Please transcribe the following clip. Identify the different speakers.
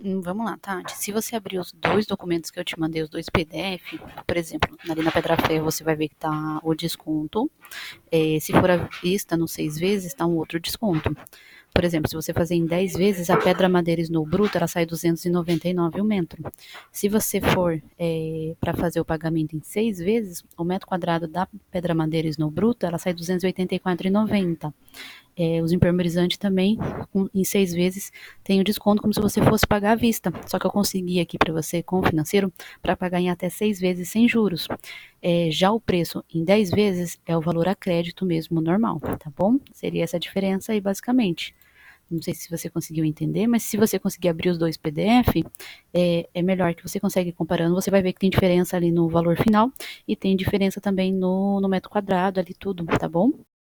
Speaker 1: Vamos lá, Tati. Se você abrir os dois documentos que eu te mandei, os dois PDF, por exemplo, ali na Pedra Ferro você vai ver que tá o desconto. Se for à vista, no 6 vezes, tá um outro desconto. Por exemplo, se você fazer em 10 vezes, a pedra madeira Snow Bruta, ela sai 299 o metro. Se você for para fazer o pagamento em 6 vezes, o metro quadrado da pedra madeira Snow Bruta, ela sai 284,90. Os impermeabilizantes também, em 6 vezes, tem o desconto como se você fosse pagar à vista. Só que eu consegui aqui para você com o financeiro para pagar em até 6 vezes sem juros. Já o preço em 10 vezes é o valor a crédito mesmo, normal, tá bom? Seria essa a diferença aí, basicamente. Não sei se você conseguiu entender, mas se você conseguir abrir os dois PDF, é melhor que você consegue ir comparando. Você vai ver que tem diferença ali no valor final e tem diferença também no metro quadrado, ali tudo, tá bom?